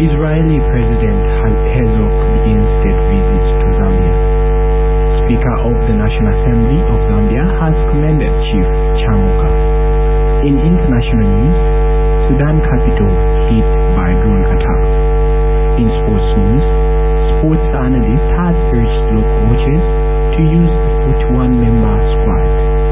Israeli President Herzog begins state visits to Zambia. Speaker of the National Assembly of Zambia has commended Chief Chamuka. In international news, Sudan capital hit by drone attack. In sports news, sports analyst has urged local coaches to use the 41-member squad.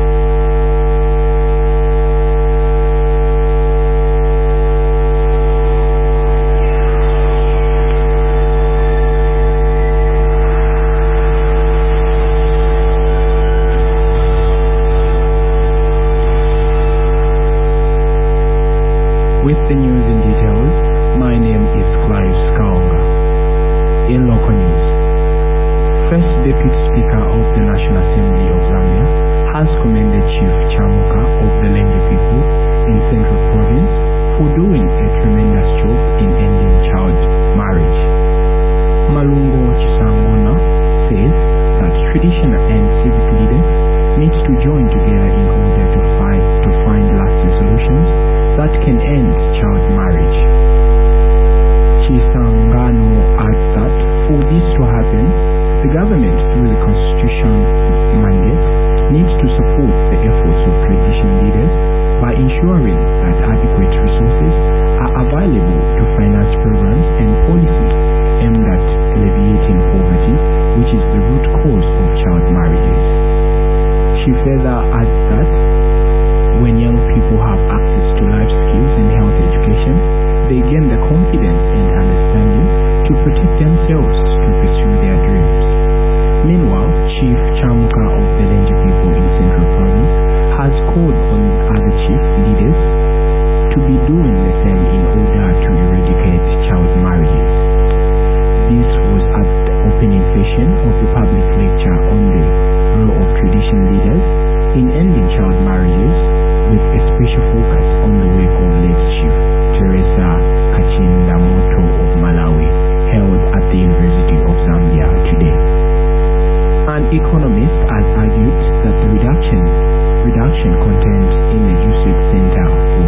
With the news in details, my name is Clive Skaonga. In local news, First Deputy Speaker of the National Assembly of Zambia has commended Chief Chamuka of the Lenge people in Central Province for doing a tremendous job in ending child marriage. Malungo Chisangona says that traditional and civic leaders need to join together in order to find lasting solutions that can end child marriage. Chisangano adds that for this to happen, the government, through the constitution mandate, needs to support the efforts of traditional leaders by ensuring that adequate resources are available to finance programs and policies aimed at alleviating poverty, which is the root cause of child marriages. She further adds that when young people have access to life skills and health education, they gain the confidence and understanding to protect themselves to pursue their dreams. Meanwhile, Chief Chamuka of the Lenge people in Central Province has called on other chief leaders to be doing the same in order to eradicate child marriages. This was at the opening session of the public lecture on the role of traditional leaders in ending child marriages, with a special focus on the work of late Chief Teresa Kachindamoto of Malawi, held at the University of Zambia today. An economist has argued that the reduction contained in the Jesuit Center for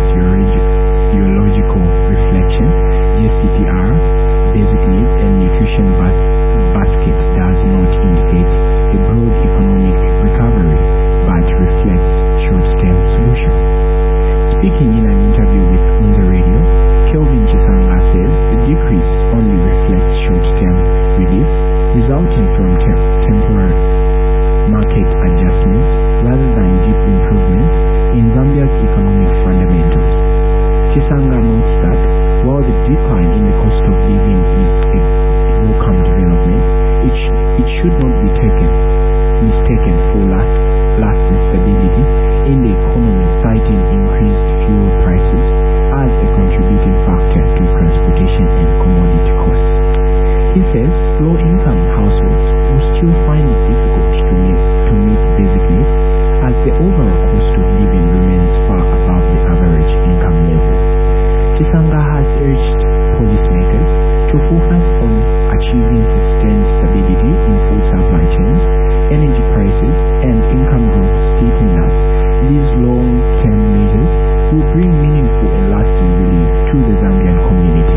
Theological Reflection (JCTR) Basic Needs and Nutrition Basket does not indicate a broad economic recovery, but reflects short-term solutions. Speaking in an interview with Unza Radio, Kelvin Chisanga says the decrease only reflects short-term relief resulting from temporary market adjustments rather than deep improvements in Zambia's economic fundamentals. Chisanga notes that while the decline in the cost of living is a welcome development, it should not be mistaken for lasting stability in the economy, citing increased fuel prices as a contributing factor to transportation and commodity costs. He says low-income households will still find it difficult to meet basic needs, as the overall cost of living remains far above the average income level. Chisanga has urged policymakers to focus on achieving sustained stability in food supply chains, energy prices, and income growth, stating that these long-term measures will bring meaningful and lasting relief to the Zambian community.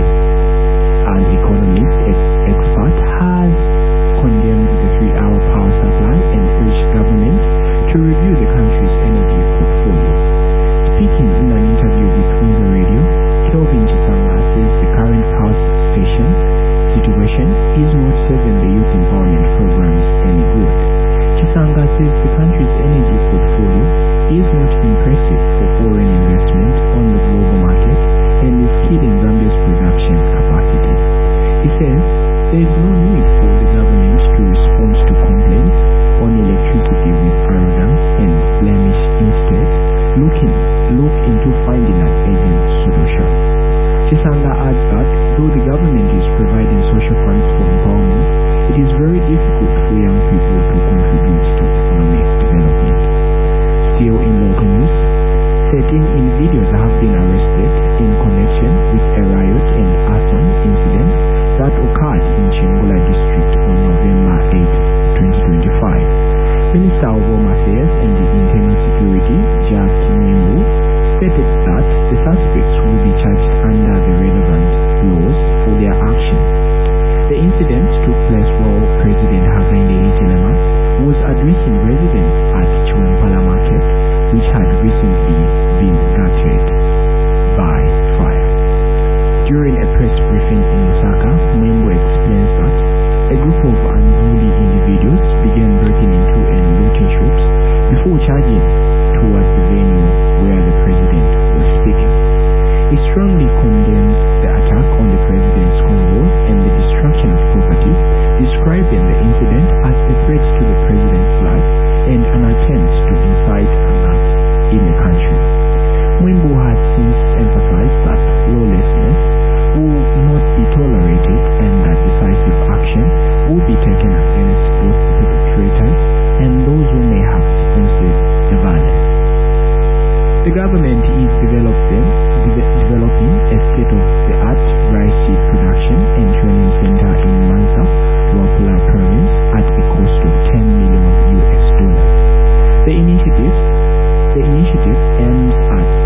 An economist expert has condemned the 3-hour power supply and urged government to review the country's energy portfolio. Speaking in an interview with Unza Radio, Kelvin Chisanga says the current power station situation is not serving the youth empowerment programs any good. Chisanga says the country's energy portfolio is not impressive for foreign investment on the global market and is killing Zambia's production capacity. He says there is no need for the government to respond to complaints on electricity with arrogance and blemish. Instead, look into finding an urgent solution. Chisanga adds that though the government is providing social funds for empowerment, it is very difficult for young people to contribute to economic development. Still in local news, 13 individuals have been arrested in connection with a riot and arson incident that occurred in Chengola district on November 8, 2025. Minister of Home Affairs and Internal Security, Jack Nyembu, stated that the suspects will be charged under the relevant laws for their incident took place while President Hakainde Hichilema was addressing residents at Chiwempala Market, which had recently been gutted by fire. During a press briefing in Lusaka, Mwembo explains that a group of unruly individuals began breaking into and looting shops before charging towards the venue where the president was speaking. He strongly condemns the attack on the president's convoy and the destruction of property, describing the incident as a threat to the president's life and an attempt to incite unrest in the country. Mwembo has since emphasized that lawlessness will not be tolerated and that decisive action will be taken against both the perpetrators and those who may have sponsored the violence. The government is developing a state-of-the-art rice seed production and training center in Mansa, Luapula province at a cost of $10 million. The initiative aims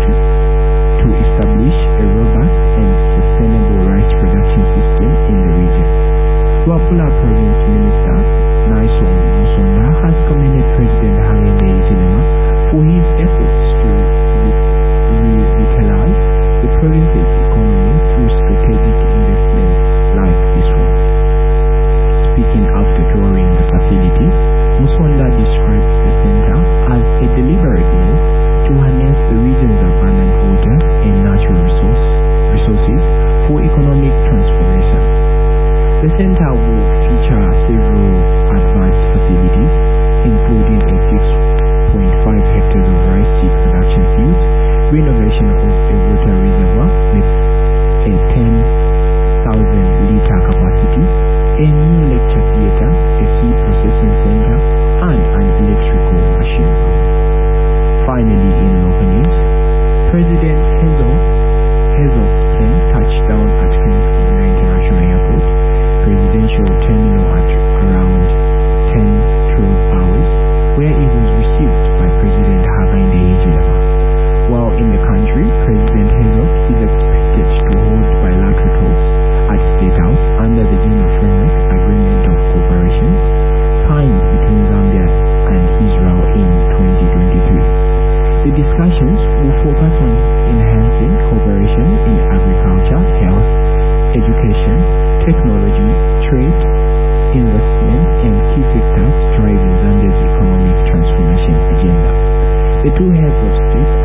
to establish a robust and sustainable rice production system in the region. Luapula Province Minister Naison Musonda has commended President Hakainde Hichilema for his efforts to revitalize the province's economy through strategic investments like this one. Speaking after touring the facility, Musonda described the center as a deliberate move to harness the region's abundant water and natural resources for economic transformation. The center will feature several advanced facilities, including a 6.5 hectares of rice seed production fields, renovation of a water reservoir with a 10,000-liter capacity, a new lecture theatre, a seed processing center, and an electrical machine room. Finally, in local news, President Herzog's plane touched down at Kingston International Airport presidential terminal at around 10-12 hours, where it was received by President Hakainde Hichilema. While in the country, President Herzog is expected to hold bilateral talks at State House under the General Framework Agreement of Cooperation signed between Zambia and Israel in 2023. The discussions will focus on enhancing cooperation in agriculture, health, education, technology, trade, investment, and key sectors driving Zambia's economic transformation agenda. The two heads of state